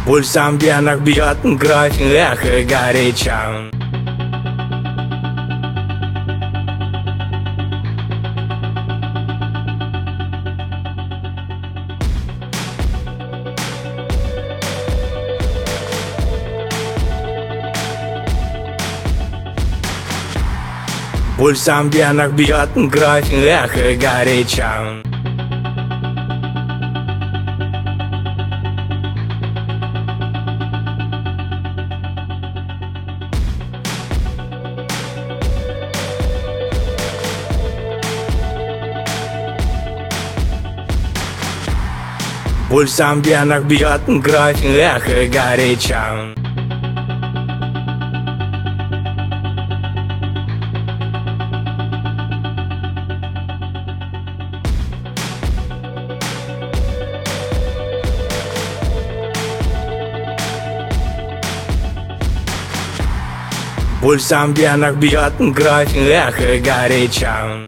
Пульсом в венах бьет кровь, эхо горяча. Пульсом в венах бьет кровь, эхо горяча. Пульсом в венах бьет кровь, эхо горяча. Пульсом в венах бьет кровь, эхо горяча.